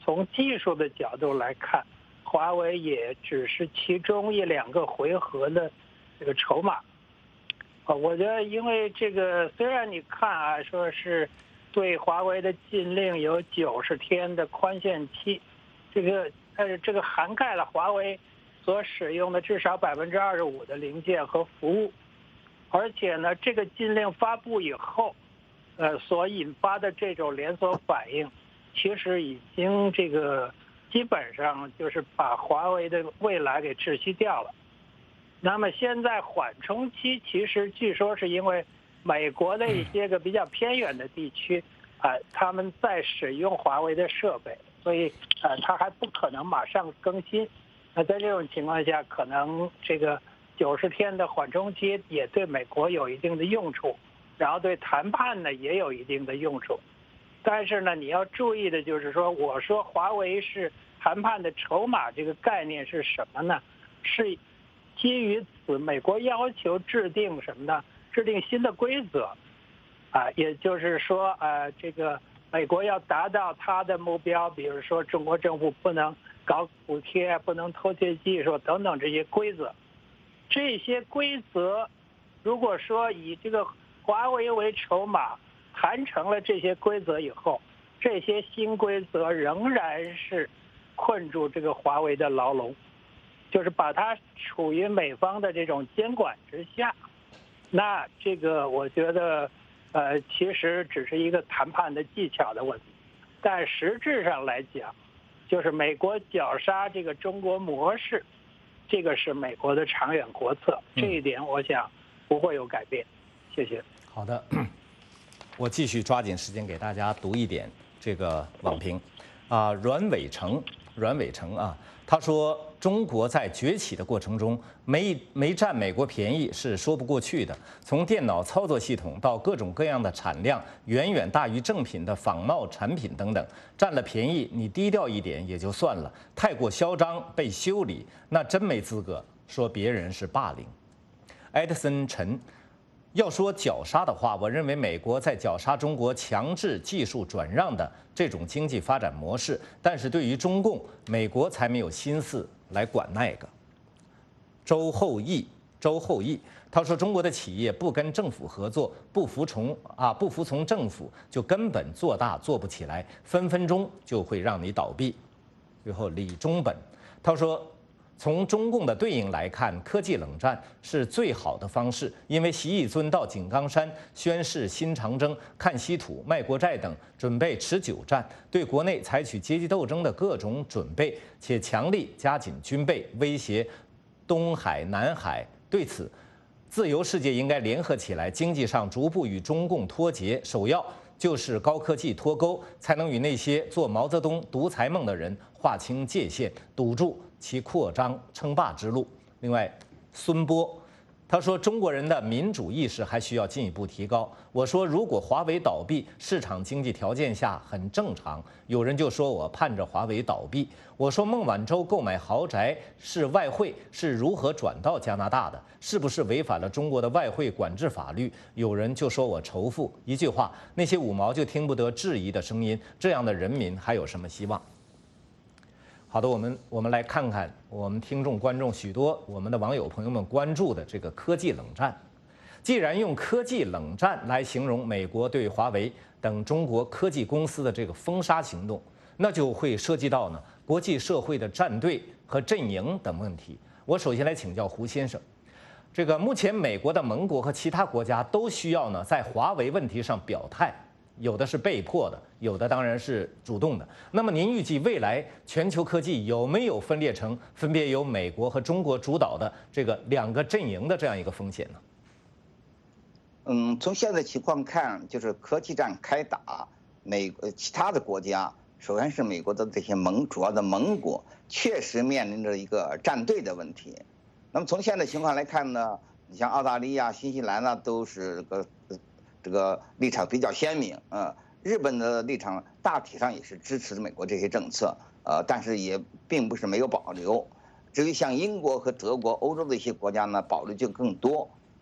从技术的角度来看，华为也只是其中一两个回合的这个筹码。啊，我觉得因为这个，虽然你看啊，说是对华为的禁令有九十天的宽限期，这个呃这个涵盖了华为所使用的至少百分之二十五的零件和服务，而且呢，这个禁令发布以后，呃所引发的这种连锁反应，其实已经这个基本上就是把华为的未来给窒息掉了。那么现在缓冲期，其实据说是因为美国的一些个比较偏远的地区，啊、呃，他们在使用华为的设备，所以呃，它还不可能马上更新。那在这种情况下，可能这个九十天的缓冲期也对美国有一定的用处，然后对谈判呢也有一定的用处。但是呢，你要注意的就是说，我说华为是谈判的筹码，这个概念是什么呢？是基于此，美国要求制定什么呢？制定新的规则，啊，也就是说，呃，这个美国要达到它的目标，比如说中国政府不能搞补贴，不能偷窃技术等等这些规则。这些规则，如果说以这个华为为筹码谈成了这些规则以后，这些新规则仍然是困住这个华为的牢笼。就是把它处于美方的这种监管之下，那这个我觉得，呃，其实只是一个谈判的技巧的问题，但实质上来讲，就是美国绞杀这个中国模式，这个是美国的长远国策，这一点我想不会有改变。谢谢。 好的，我继续抓紧时间给大家读一点这个网评，啊，阮伟成，阮伟成啊。他说：“中国在崛起的过程中没没占美国便宜是说不过去的。从电脑操作系统到各种各样的产量远远大于正品的仿冒产品等等，占了便宜你低调一点也就算了，太过嚣张被修理，那真没资格说别人是霸凌。”艾德森陈。要说绞杀的话，我认为美国在绞杀中国强制技术转让的这种经济发展模式，但是对于中共，美国才没有心思来管那个。周厚义，周厚义，他说中国的企业不跟政府合作，不服从啊，不服从政府，就根本做大做不起来，分分钟就会让你倒闭。最后李中本，他说。从中共的对应来看，科技冷战是最好的方式，因为习义尊到井冈山宣誓新长征、看稀土、卖国债等，准备持久战，对国内采取阶级斗争的各种准备，且强力加紧军备，威胁东海、南海。对此，自由世界应该联合起来，经济上逐步与中共脱节，首要就是高科技脱钩，才能与那些做毛泽东独裁梦的人划清界限，堵住其扩张称霸之路。另外，孙波他说，中国人的民主意识还需要进一步提高。我说，如果华为倒闭，市场经济条件下很正常。有人就说我盼着华为倒闭。我说，孟晚舟购买豪宅是外汇，是如何转到加拿大的？是不是违反了中国的外汇管制法律？有人就说我仇富。一句话，那些五毛就听不得质疑的声音，这样的人民还有什么希望？好的，我们我们来看看我们听众观众许多我们的网友朋友们关注的这个科技冷战。既然用科技冷战来形容美国对华为等中国科技公司的这个封杀行动，那就会涉及到呢国际社会的站队和阵营等问题。我首先来请教胡先生，这个目前美国的盟国和其他国家都需要呢在华为问题上表态。有的是被迫的，有的当然是主动的。那么您预计未来全球科技有没有分裂成分别由美国和中国主导的这个两个阵营的这样一个风险呢？ 嗯，从现在情况看，就是科技战开打，美呃其他的国家，首先是美国的这些盟主要的盟国，确实面临着一个站队的问题。那么从现在情况来看呢，你像澳大利亚、新西兰呢，都是个。这个立场比较鲜明，呃，日本的立场大体上也是支持美国这些政策，呃，但是也并不是没有保留。至于像英国和德国、欧洲的一些国家呢，保留就更多。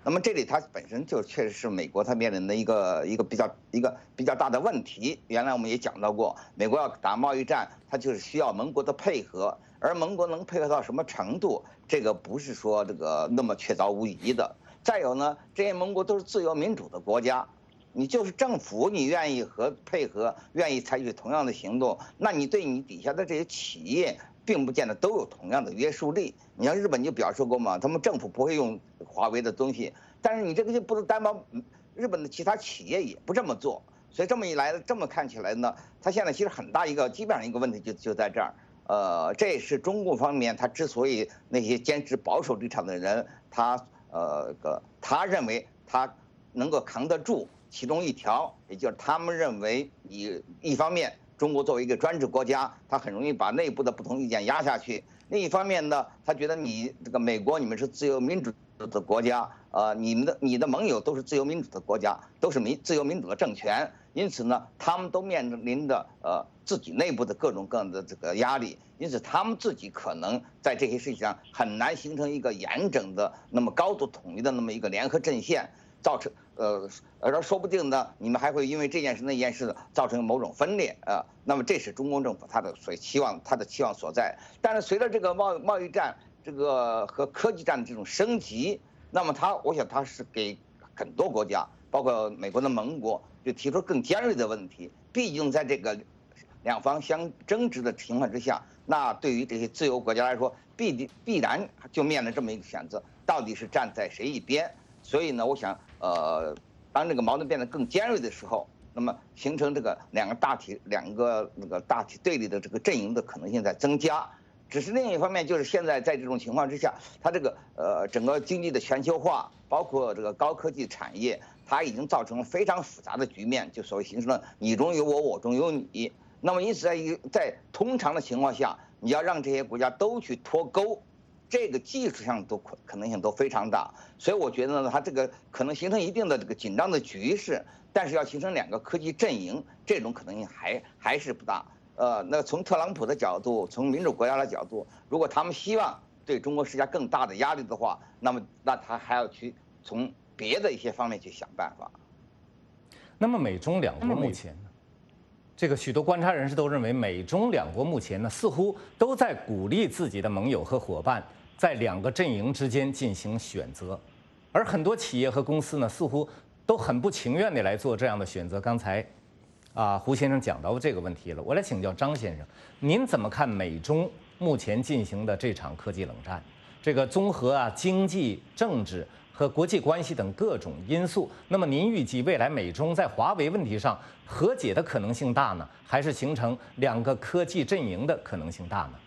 那么这里它本身就确实是美国它面临的一个一个比较一个比较大的问题。原来我们也讲到过，美国要打贸易战，它就是需要盟国的配合，而盟国能配合到什么程度，这个不是说这个那么确凿无疑的。再有呢，这些盟国都是自由民主的国家，你就是政府你愿意和配合，愿意采取同样的行动，那你对你底下的这些企业，并不见得都有同样的约束力。你像日本就表示过嘛，他们政府不会用华为的东西，但是你这个就不能担保日本的其他企业也不这么做。所以这么一来，这么看起来呢，它现在其实很大一个基本上一个问题就就在这儿。呃，这也是中共方面他之所以那些坚持保守立场的人，他呃个他认为他能够扛得住其中一条，也就是他们认为你一方面中国作为一个专制国家，他很容易把内部的不同意见压下去。另一方面呢，他觉得你这个美国你们是自由民主的国家，呃，你们的你的盟友都是自由民主的国家，都是民自由民主的政权，因此呢，他们都面临着呃自己内部的各种各样的这个压力，因此他们自己可能在这些事情上很难形成一个严整的、那么高度统一的那么一个联合阵线。造成呃，而说不定呢，你们还会因为这件事那件事造成某种分裂啊、呃。那么这是中共政府他的所期望，他的期望所在。但是随着这个贸贸易战这个和科技战的这种升级，那么他我想他是给很多国家，包括美国的盟国，就提出更尖锐的问题。毕竟在这个两方相争执的情况之下，那对于这些自由国家来说，必必然就面临这么一个选择，到底是站在谁一边？所以呢，我想，呃，当这个矛盾变得更尖锐的时候，那么形成这个两个大体、两个那个大体对立的这个阵营的可能性在增加。只是另一方面，就是现在在这种情况之下，它这个呃整个经济的全球化，包括这个高科技产业，它已经造成了非常复杂的局面，就所谓形成了你中有我，我中有你。那么因此在一在通常的情况下，你要让这些国家都去脱钩。这个技术上都可可能性都非常大，所以我觉得呢，它这个可能形成一定的这个紧张的局势，但是要形成两个科技阵营，这种可能性还还是不大。呃，那从特朗普的角度，从民主国家的角度，如果他们希望对中国施加更大的压力的话，那么那他还要去从别的一些方面去想办法。 那么美中两国目前呢？这个许多观察人士都认为，美中两国目前呢，似乎都在鼓励自己的盟友和伙伴在两个阵营之间进行选择，而很多企业和公司呢，似乎都很不情愿地来做这样的选择。刚才，啊，胡先生讲到这个问题了，我来请教张先生，您怎么看美中目前进行的这场科技冷战？这个综合啊经济、政治和国际关系等各种因素，那么您预计未来美中在华为问题上和解的可能性大呢，还是形成两个科技阵营的可能性大呢？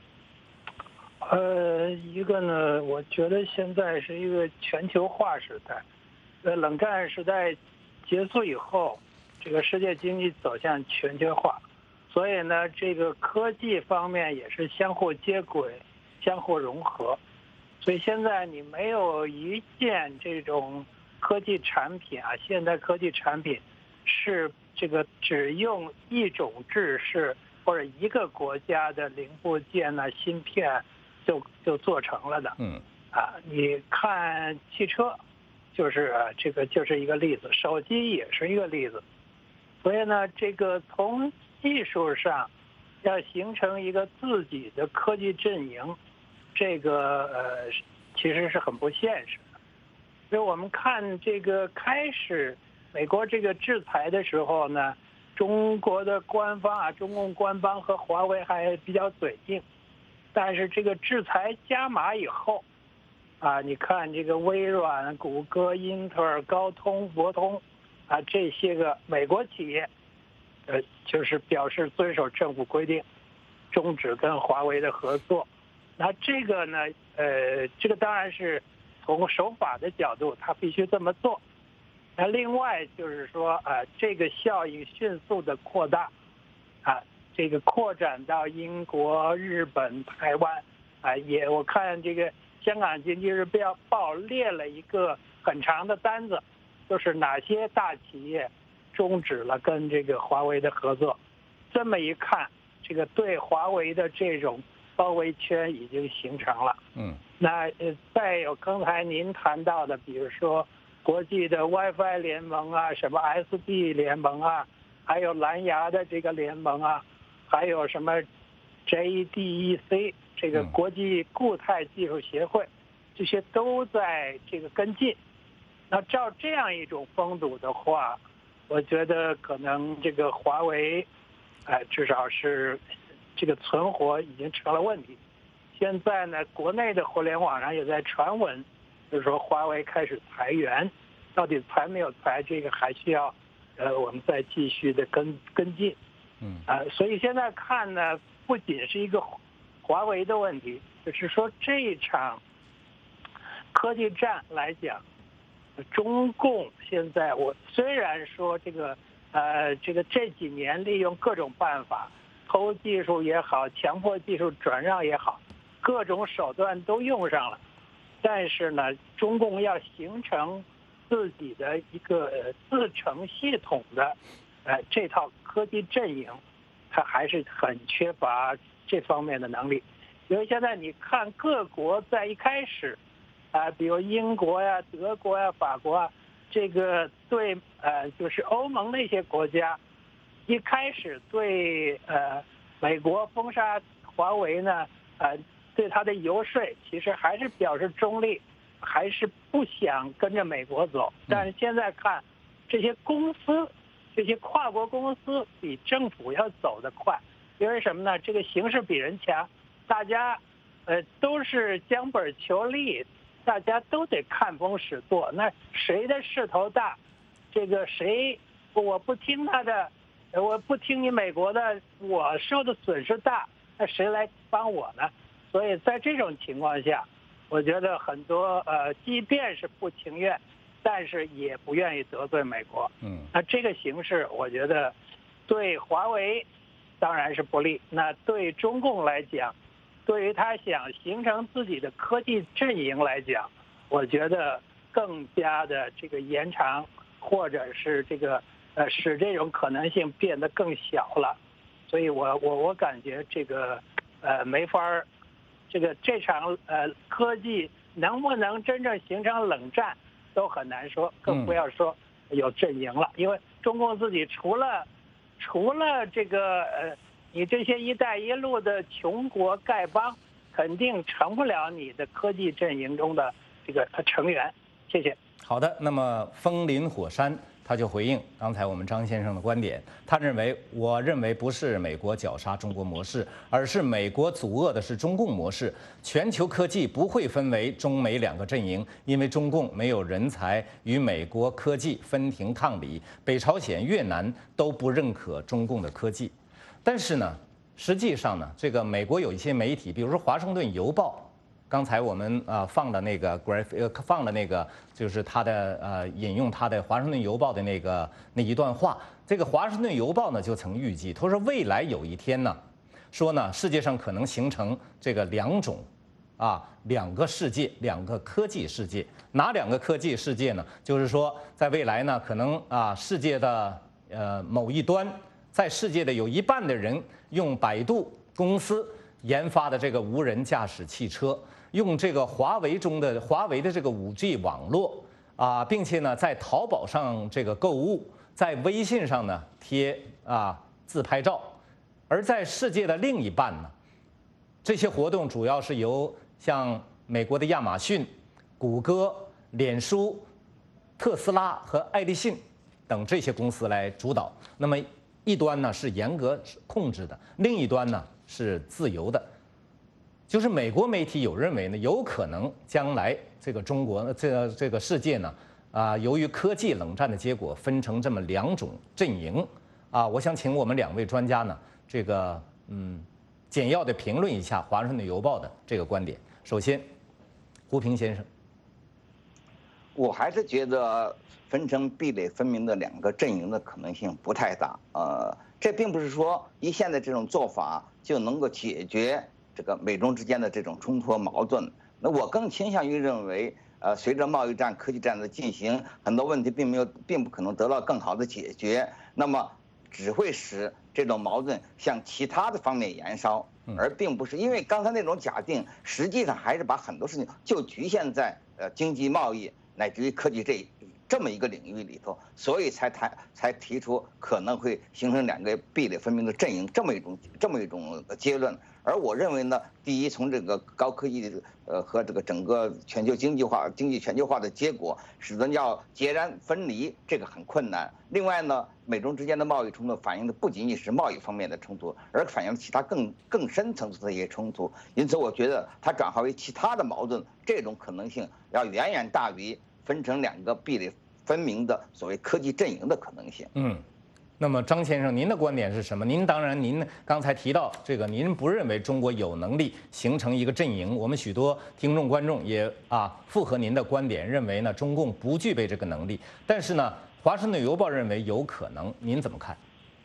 呃，一个呢，我觉得现在是一个全球化时代，呃，冷战时代结束以后，这个世界经济走向全球化，所以呢，这个科技方面也是相互接轨、相互融合。所以现在你没有一件这种科技产品啊，现代科技产品是这个只用一种制式或者一个国家的零部件呢、芯片就就做成了的。 嗯， 啊，你看汽车，就是这个就是一个例子，手机也是一个例子。所以呢，这个从技术上要形成一个自己的科技阵营。这个呃，其实是很不现实的。所以我们看这个开始美国这个制裁的时候呢，中国的官方啊，中共官方和华为还比较嘴硬，但是这个制裁加码以后，啊，你看这个微软、谷歌、英特尔、高通、博通，啊，这些个美国企业，呃，就是表示遵守政府规定，终止跟华为的合作。那这个呢，呃，这个当然是从守法的角度，他必须这么做。那另外就是说，啊、呃，这个效应迅速的扩大，啊，这个扩展到英国、日本、台湾，啊，也我看这个香港经济日报列了一个很长的单子，就是哪些大企业终止了跟这个华为的合作。这么一看，这个对华为的这种包围圈已经形成了。 嗯， 那呃，再有刚才您谈到的，比如说国际的 WiFi 联盟啊，什么 S D 联盟啊，还有蓝牙的这个联盟啊，还有什么 J D E C 这个国际固态技术协会，这些都在这个跟进。那照这样一种风度的话，我觉得可能这个华为，呃，至少是这个存活已经成了问题。现在呢，国内的互联网上也在传闻，就是说华为开始裁员，到底裁没有裁，这个还需要呃我们再继续的跟跟进。 嗯啊、呃，所以现在看呢，不仅是一个华为的问题，就是说这一场科技战来讲。中共现在，我虽然说这个，呃，这个这几年利用各种办法，偷技术也好，强迫技术转让也好，各种手段都用上了，但是呢，中共要形成自己的一个自成系统的，呃，这套科技阵营，它还是很缺乏这方面的能力，因为现在你看各国在一开始。啊，比如英国呀、德国呀、法国啊，这个对呃，就是欧盟那些国家，一开始对呃美国封杀华为呢，呃，对它的游说其实还是表示中立，还是不想跟着美国走。但是现在看，这些公司，这些跨国公司比政府要走得快，因为什么呢？这个形势比人强，大家呃都是将本求利。大家都得看风使舵，那谁的势头大，这个谁我不听他的，我不听你美国的，我受的损失大，那谁来帮我呢？所以在这种情况下，我觉得很多呃，即便是不情愿，但是也不愿意得罪美国。 嗯， 那这个形势，我觉得对华为当然是不利，那对中共来讲。对于他想形成自己的科技阵营来讲，我觉得更加的这个延长，或者是这个呃使这种可能性变得更小了。所以我我我感觉这个呃没法儿，这个这场呃科技能不能真正形成冷战都很难说，更不要说有阵营了，因为中共自己除了除了这个呃。你这些“一带一路”的穷国丐帮，肯定成不了你的科技阵营中的这个成员。谢谢。 好的，那么风林火山他就回应刚才我们张先生的观点，他认为，我认为不是美国绞杀中国模式，而是美国阻遏的是中共模式。全球科技不会分为中美两个阵营，因为中共没有人才与美国科技分庭抗礼，北朝鲜、越南都不认可中共的科技。但是呢，实际上呢，这个美国有一些媒体，比如说《华盛顿邮报》，刚才我们啊放的那个 graph 呃放的那个就是他的呃引用他的《华盛顿邮报》的那个那一段话。这个《华盛顿邮报》呢就曾预计，他说未来有一天呢，说呢世界上可能形成这个两种啊两个世界，两个科技世界。哪两个科技世界呢？就是说在未来呢，可能啊世界的呃某一端。在世界的有一半的人用百度公司研发的这个无人驾驶汽车，用这个华为中的华为的这个 五 G 网络啊，并且呢在淘宝上这个购物，在微信上呢贴啊自拍照，而在世界的另一半呢，这些活动主要是由像美国的亚马逊、谷歌、脸书、特斯拉和爱立信等这些公司来主导。那么一端呢是严格控制的，另一端呢是自由的。就是美国媒体有认为呢，有可能将来这个中国这个这个世界呢，啊，由于科技冷战的结果，分成这么两种阵营啊。我想请我们两位专家呢，这个嗯，简要的评论一下《华盛顿邮报》的这个观点。首先，胡平先生， 我还是觉得。分成壁垒分明的两个阵营的可能性不太大，呃，这并不是说以现在这种做法就能够解决这个美中之间的这种冲突和矛盾。那我更倾向于认为，呃，随着贸易战、科技战的进行，很多问题并没有，并不可能得到更好的解决，那么只会使这种矛盾向其他的方面延烧，而并不是因为刚才那种假定，实际上还是把很多事情就局限在呃经济贸易乃至于科技这这么一个领域里头，所以才谈才提出可能会形成两个壁垒分明的阵营这么一种这么一种结论。而我认为呢，第一，从这个高科技呃和这个整个全球经济化、经济全球化的结果，使得要截然分离，这个很困难。另外呢，美中之间的贸易冲突反映的不仅仅是贸易方面的冲突，而反映了其他更更深层次的一些冲突。因此，我觉得它转化为其他的矛盾，这种可能性要远远大于分成两个壁垒分明的所谓科技阵营的可能性。 嗯。那么张先生，您的观点是什么？您当然，您刚才提到这个，您不认为中国有能力形成一个阵营。我们许多听众观众也啊附和您的观点，认为呢中共不具备这个能力。但是呢，华盛顿邮报认为有可能，您怎么看？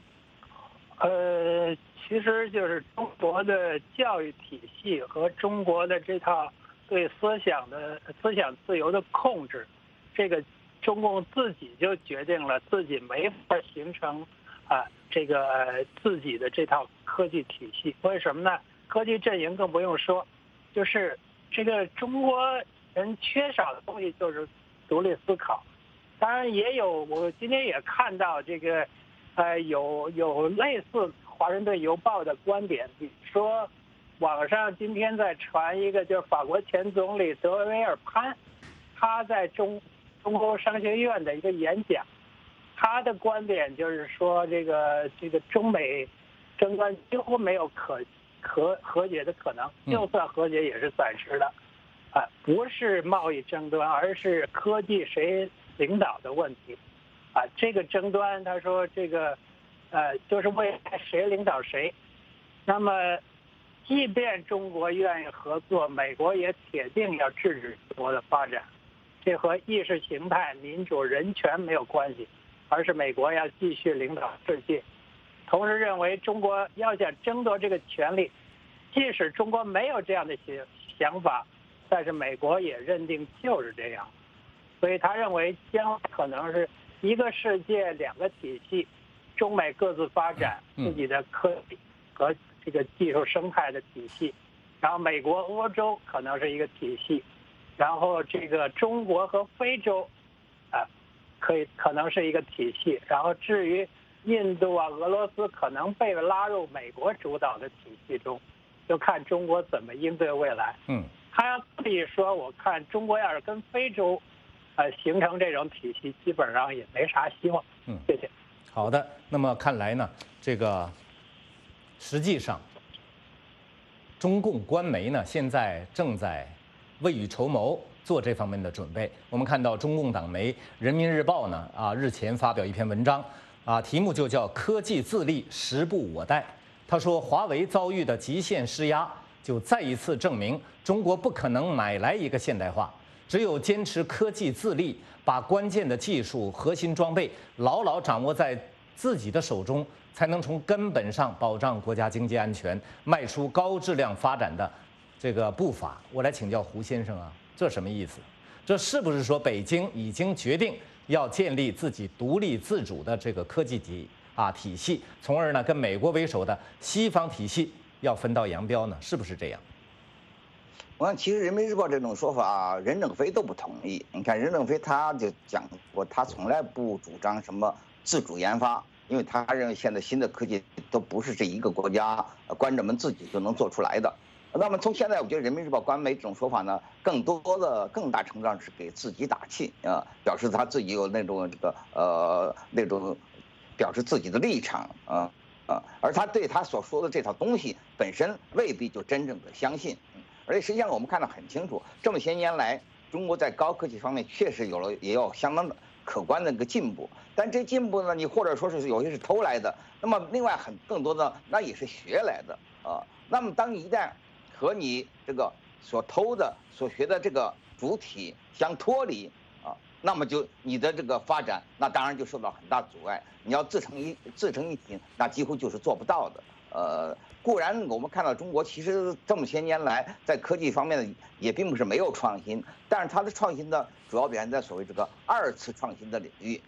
呃，其实就是中国的教育体系和中国的这套对思想的思想自由的控制，这个。中共自己就决定了自己没法形成啊这个、呃、自己的这套科技体系。为什么呢？科技阵营更不用说，就是这个中国人缺少的东西就是独立思考。当然也有，我今天也看到这个呃有有类似华盛顿邮报的观点，比如说网上今天在传一个就是法国前总理德维尔潘，他在中中国商学院的一个演讲，他的观点就是说，这个这个中美争端几乎没有可可和解的可能，就算和解也是暂时的，啊，不是贸易争端，而是科技谁领导的问题，啊，这个争端他说这个，呃，就是为谁领导谁，那么，即便中国愿意合作，美国也铁定要制止中国的发展。这和意识形态、民主、人权没有关系，而是美国要继续领导世界。同时认为中国要想争夺这个权利，即使中国没有这样的想想法，但是美国也认定就是这样。所以他认为将来可能是一个世界两个体系，中美各自发展自己的科技和这个技术生态的体系，然后美国、欧洲可能是一个体系。然后这个中国和非洲，啊，可以可能是一个体系。然后至于印度啊、俄罗斯，可能被拉入美国主导的体系中，就看中国怎么应对未来。 嗯， 他要自己说，我看中国要是跟非洲，呃，形成这种体系，基本上也没啥希望。 嗯， 谢谢。 好的，那么看来呢，这个实际上，中共官媒呢现在正在未雨绸缪，做这方面的准备。我们看到中共党媒《人民日报》呢，啊，日前发表一篇文章，啊，题目就叫“科技自立，时不我待”。他说，华为遭遇的极限施压，就再一次证明中国不可能买来一个现代化，只有坚持科技自立，把关键的技术、核心装备牢牢掌握在自己的手中，才能从根本上保障国家经济安全，迈出高质量发展的这个步伐。我来请教胡先生啊，这什么意思？这是不是说北京已经决定要建立自己独立自主的这个科技体啊体系，从而呢跟美国为首的西方体系要分道扬镳呢？是不是这样？ 我看其实人民日报这种说法，任正非都不同意。你看任正非他就讲过，他从来不主张什么自主研发，因为他认为现在新的科技都不是这一个国家官员们自己就能做出来的。那么从现在，我觉得人民日报官媒这种说法呢，更多的更大程度上是给自己打气啊，表示他自己有那种这个呃那种表示自己的立场啊啊，而他对他所说的这套东西本身未必就真正的相信。而且实际上我们看得很清楚，这么些年来，中国在高科技方面确实有了也有相当的可观的一个进步，但这进步呢，你或者说是有些是偷来的，那么另外很更多的那也是学来的啊。那么当你一旦和你这个所偷的、所学的这个主体相脱离啊，那么就你的这个发展，那当然就受到很大阻碍。你要自成一自成一体，那几乎就是做不到的。呃，固然我们看到中国其实这么些年来在科技方面也并不是没有创新，但是它的创新呢，主要表现在所谓这个二次创新的领域。呃，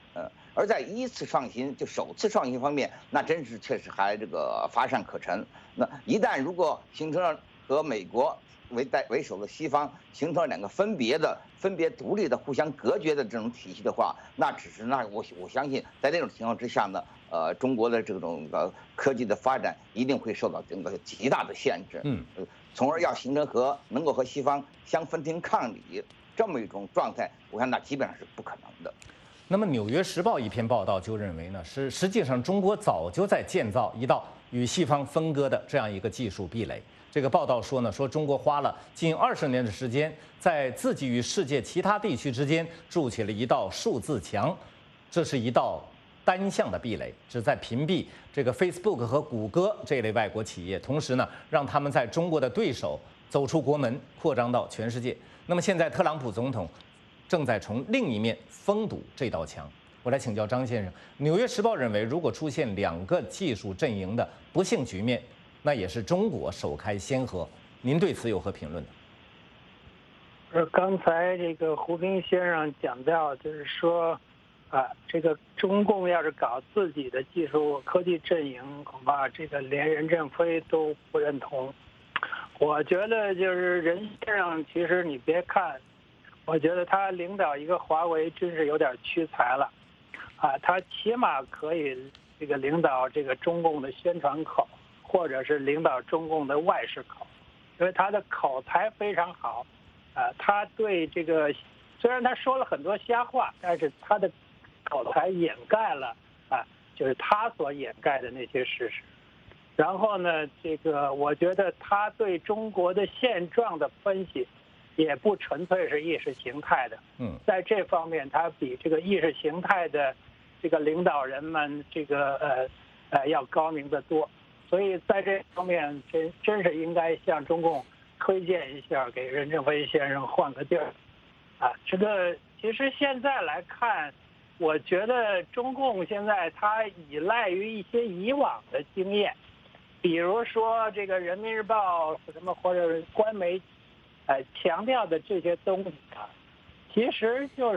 而在一次创新就首次创新方面，那真是确实还这个乏善可陈。那一旦如果形成了和美国为代为首的西方形成了两个分别的、分别独立的、互相隔绝的这种体系的话，那只是那我我相信在这种情况之下呢，呃，中国的这种呃科技的发展一定会受到这个极大的限制， 嗯， 从而要形成和能够和西方相分庭抗礼这么一种状态，我看那基本上是不可能的。 那么，《纽约时报》一篇报道就认为呢，是实际上中国早就在建造一道与西方分割的这样一个技术壁垒。这个报道说呢，说中国花了近二十年的时间，在自己与世界其他地区之间筑起了一道数字墙，这是一道单向的壁垒，旨在屏蔽这个 Facebook 和谷歌这类外国企业，同时呢，让他们在中国的对手走出国门，扩张到全世界。那么现在，特朗普总统正在从另一面封堵这道墙。我来请教张先生，《纽约时报》认为，如果出现两个技术阵营的不幸局面，那也是中国首开先河。您对此有何评论呢？ 呃，刚才这个胡平先生讲到，就是说，啊，这个中共要是搞自己的技术科技阵营，恐怕这个连任正非都不认同。我觉得就是任先生，其实你别看，我觉得他领导一个华为真是有点屈才了，啊，他起码可以这个领导这个中共的宣传口，或者是领导中共的外事口，因为他的口才非常好，啊，他对这个虽然他说了很多瞎话，但是他的口才掩盖了啊，就是他所掩盖的那些事实。然后呢，这个我觉得他对中国的现状的分析，也不纯粹是意识形态的。 嗯， 在这方面，他比这个意识形态的这个领导人们这个呃呃要高明得多。所以在这方面，真真是应该向中共推荐一下，给任正非先生换个地儿。啊，这个其实现在来看，我觉得中共现在它依赖于一些以往的经验。比如说这个人民日报什么或者官媒，呃强调的这些东西啊，其实就是，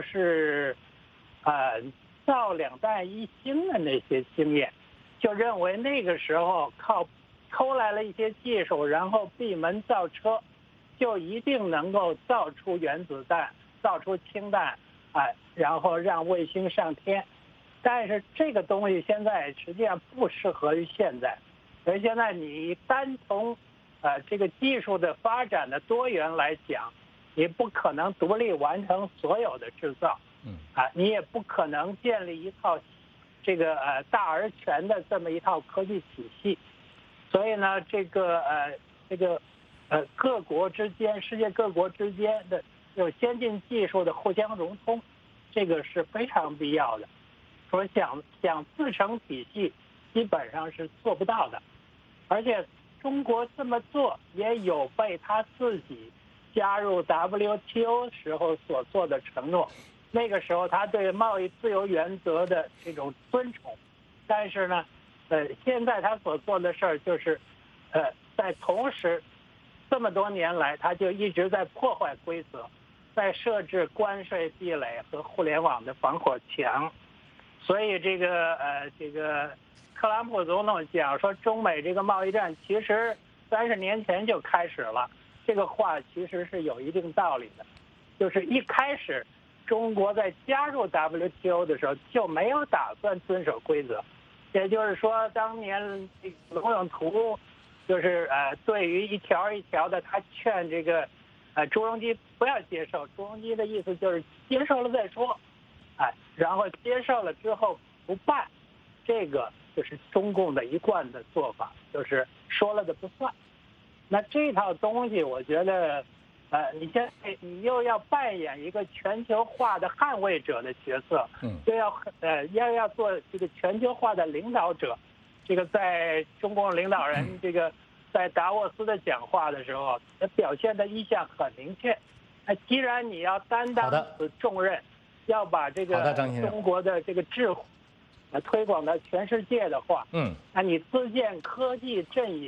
呃造两弹一星的那些经验，就认为那个时候靠偷来了一些技术，然后闭门造车，就一定能够造出原子弹，造出氢弹，啊、呃，然后让卫星上天。但是这个东西现在实际上不适合于现在。所以现在你单从，呃，这个技术的发展的多元来讲，你不可能独立完成所有的制造， 嗯， 啊，你也不可能建立一套，这个呃大而全的这么一套科技体系。所以呢，这个呃这个呃各国之间，世界各国之间的有先进技术的互相融通，这个是非常必要的。说想想自成体系，基本上是做不到的。而且中国这么做也有被他自己加入 W T O 时候所做的承诺，那个时候他对贸易自由原则的这种尊崇，但是呢，呃，现在他所做的事儿就是，呃，在同时，这么多年来他就一直在破坏规则，在设置关税壁垒和互联网的防火墙，所以这个呃这个。特朗普总统讲说，中美这个贸易战其实三十年前就开始了，这个话其实是有一定道理的。就是一开始，中国在加入 W T O 的时候就没有打算遵守规则，也就是说，当年龙永图就是呃对于一条一条的，他劝这个呃朱镕基不要接受，朱镕基的意思就是接受了再说，哎，然后接受了之后不办，这个。就是中共的一贯的做法，就是说了的不算。那这套东西，我觉得，呃，你现在你又要扮演一个全球化的捍卫者的角色， 嗯， 又要呃要要做这个全球化的领导者。这个在中共领导人这个在达沃斯的讲话的时候，表现的意向很明确。那既然你要担当此重任，要把这个中国的这个智慧。推广到全世界的话， 嗯， 那你自建科技阵营，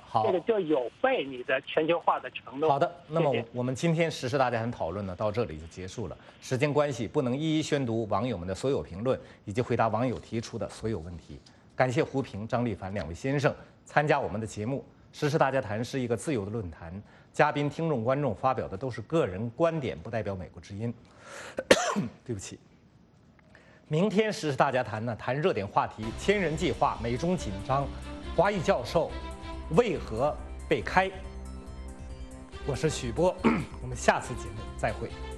好，这个就有悖你的全球化的承诺。 好的，那么谢谢我们今天时事大家谈讨论呢，到这里就结束了。时间关系，不能一一宣读网友们的所有评论，以及回答网友提出的所有问题。感谢胡平、张立凡两位先生参加我们的节目。时事大家谈是一个自由的论坛，嘉宾、听众、观众发表的都是个人观点，不代表美国之音。对不起。明天时事大家谈呢，谈热点话题：千人计划、美中紧张、华裔教授为何被开？我是许波，我们下次节目再会。